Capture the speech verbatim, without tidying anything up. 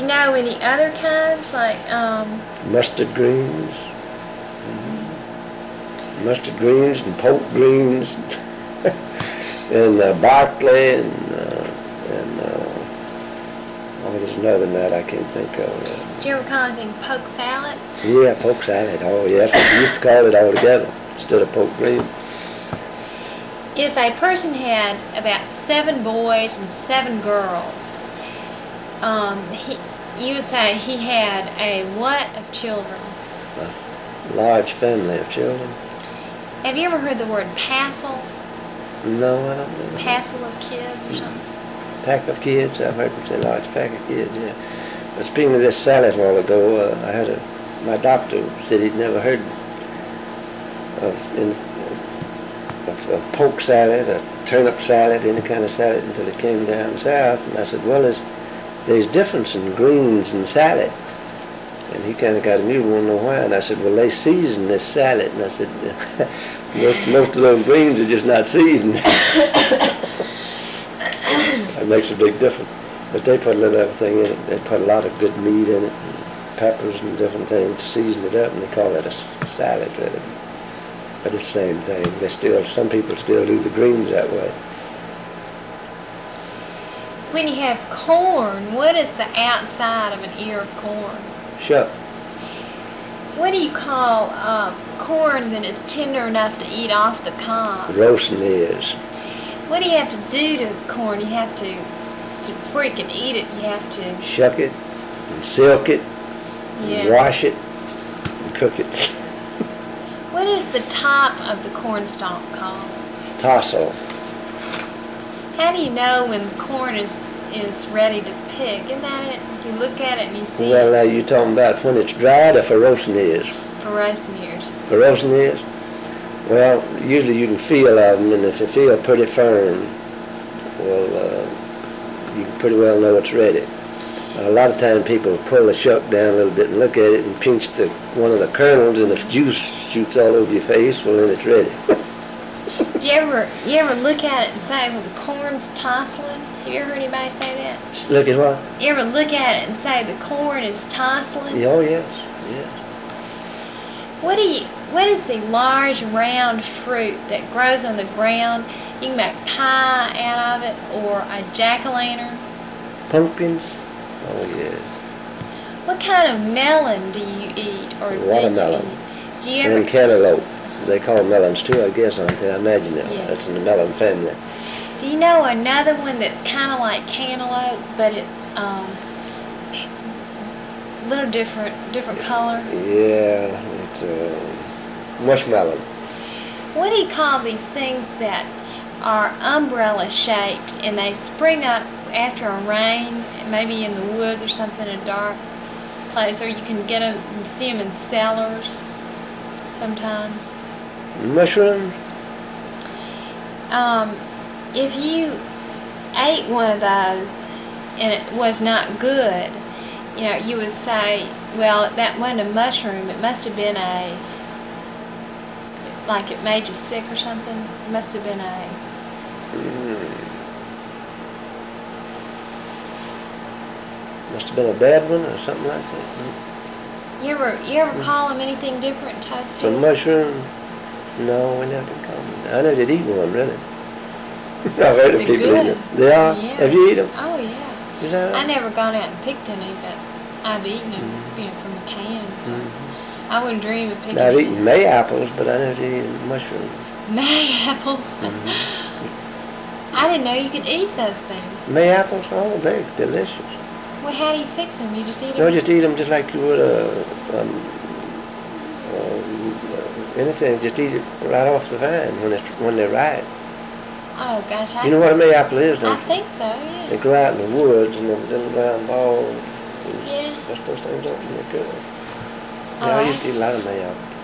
you know any other kinds, like, um... mustard greens. Mm-hmm. Mustard greens and poke greens. and uh, Barclay and, uh, and uh, oh, there's another nut I can't think of. Uh, Did you ever call anything poke salad? Yeah, poke salad. Oh, yeah, that's what we used to call it altogether, instead of poke green. If a person had about seven boys and seven girls, um, he, you would say he had a what of children? A large family of children. Have you ever heard the word passel? No, I don't know. Passel of kids or something? Pack of kids. I've heard them say large pack of kids, yeah. But speaking of this salad a while ago, uh, I had a, my doctor said he'd never heard of, in, of, of poke salad or turnip salad, any kind of salad, until it came down south. And I said, well, there's, there's difference in greens and salad. And he kind of got amused, wanted to know why. And I said, well, they season this salad. And I said, most, most of those greens are just not seasoned. That makes a big difference. But they put a little everything in it. They put a lot of good meat in it, and peppers and different things to season it up, and they call it a salad, really. But it's the same thing. They still, some people still do the greens that way. When you have corn, what is the outside of an ear of corn? Shuck. What do you call uh, corn that is tender enough to eat off the cob? Roasting ears. What do you have to do to corn? You have to, to before you can eat it, you have to... Shuck it, and silk it, yeah. and wash it, and cook it. What is the top of the corn stalk called? Tassel. How do you know when corn is, is ready to pick? Isn't that it? You look at it and you see... Well, now you're talking about when it's dried or for roasting ears? For roasting ears. For roasting ears? Well, usually you can feel of them, and if they feel pretty firm, well, uh, you can pretty well know it's ready. A lot of times people pull the shuck down a little bit and look at it and pinch the one of the kernels, and if juice shoots all over your face, well, then it's ready. Do you ever, you ever look at it and say, well, the corn's tasseling? Have you ever heard anybody say that? Look at what? You ever look at it and say the corn is tasseling? Oh, yes, yes. What do you, what is the large round fruit that grows on the ground? You can make pie out of it, or a jack-o'-lantern. Pumpkins? Oh, yes. What kind of melon do you eat? Or watermelon. Do you, do you ever... And cantaloupe. They call melons too, I guess, aren't they? I imagine that. Yeah. That's in the melon family. Do you know another one that's kind of like cantaloupe, but it's um, a little different, different color? Yeah, it's uh, mushmelon. What do you call these things that are umbrella-shaped and they spring up after a rain, maybe in the woods or something, in a dark place, or you can get them, you see them in cellars sometimes? Mushrooms? Um, if you ate one of those and it was not good, you know, you would say, well, that wasn't a mushroom, it must have been a, like it made you sick or something, it must have been a... Mm. Must have been a bad one or something like that. You ever, you ever mm. call them anything different, toasted? A mushroom? No, we never call them. I never did eat one, really. I've heard of They're people good. eat them. They are? Yeah. Have you eaten them? Oh, yeah. Is that right? I never gone out and picked any, but I've eaten them, mm. you know, from the cans. So Mm-hmm. I wouldn't dream of picking I've any. eaten May apples, but I never did eat mushrooms. May apples? Mm-hmm. I didn't know you could eat those things. May apples? Oh, they're delicious. Well, how do you fix them? You just eat them? No, just eat them just like you would a, um, um, anything. Just eat it right off the vine when it's when they're ripe. Oh, gosh. I You know what a May apple is, don't I you? think so, yeah. They grow out in the woods and they're little round balls. Yeah. Just those things up and they're good. Oh, Yeah, I I- used to eat a lot of May apples.